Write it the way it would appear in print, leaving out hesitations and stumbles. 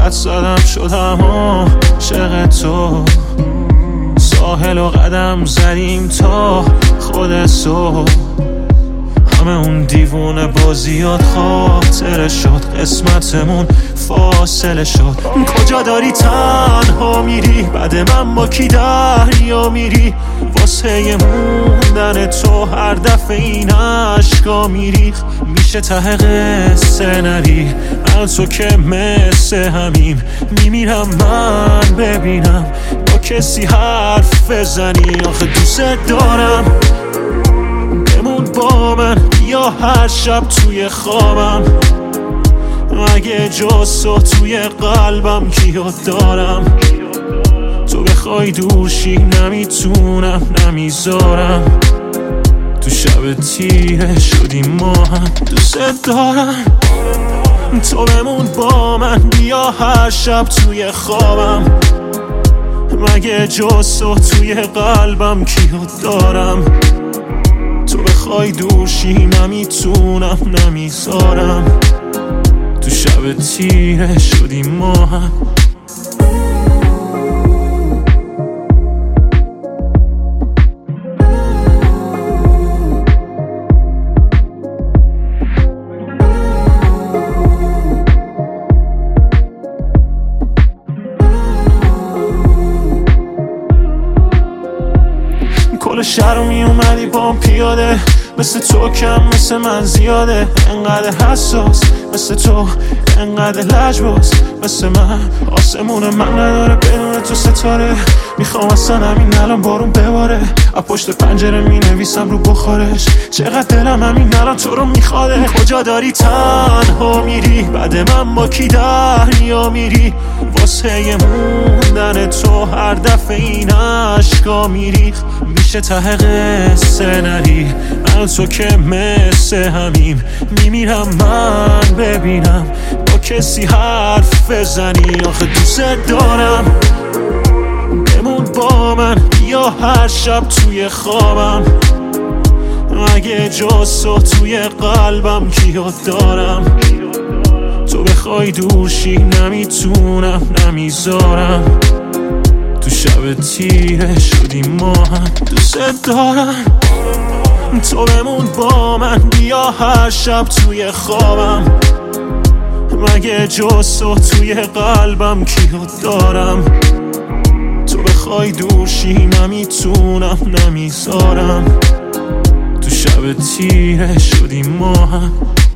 حد زدم شدم عاشق تو. ساحل و قدم زدیم تا خود صبح، همه اون دیوونه بازیات خاطره شد، قسمتمون فاصله شد. کجا داری تنها میری؟ بعد من با کی دریا میری؟ واسه موندن تو هر دفعه این عشقا میریخ. میشه ته قصه نری من تو که مثل همیم. میمیرم من ببینم با کسی حرف بزنی. آخه دوست دارم بمون با من، یا هر شب توی خوابم. اگه جز تو توی قلبم کیو دارم؟ تو بخوای دورشی نمیتونم نمیذارم. تو شب تیره شدیم ما هم. دوست دارم تو بمون با من، بیا هر شب توی خوابم. مگه جز تو توی قلبم کیو دارم؟ تو بخوای دورشی نمیتونم نمیذارم. تو شب تیره شدیم ما هم. کل شهر رو می اومدی بام پیاده، مثل تو کم مثل من زیاده. انقدر حساس مثل تو، انقدر لجباز مثل من. آسمون من نداره بدون تو ستاره. میخوام اصلا همین الان بارون بباره، از پشت پنجره می نویسم رو بخارش. چقدر دلم همین الان تو رو میخواده. کجا داری تنها میری؟ بعد من با کی دریا میری؟ واسه موندن تو هر دفعه این عشقا میریخ. میشه ته قصه نری من تو که مثل همیم. میمیرم من ببینم با کسی حرف بزنی. آخه دوست دارم بمون با من، یا هر شب توی خوابم. اگه جز تو توی قلبم کیو دارم؟ تو بخوای دورشی نمیتونم نمیذارم. تو شب تیره شدیم ما هم. دوست دارم تو بمون با من، بیا هر شب توی خوابم. مگه جز تو توی قلبم کیو دارم؟ تو بخوای دورشی نمیتونم نمیذارم. تو شب تیره شدیم ما هم.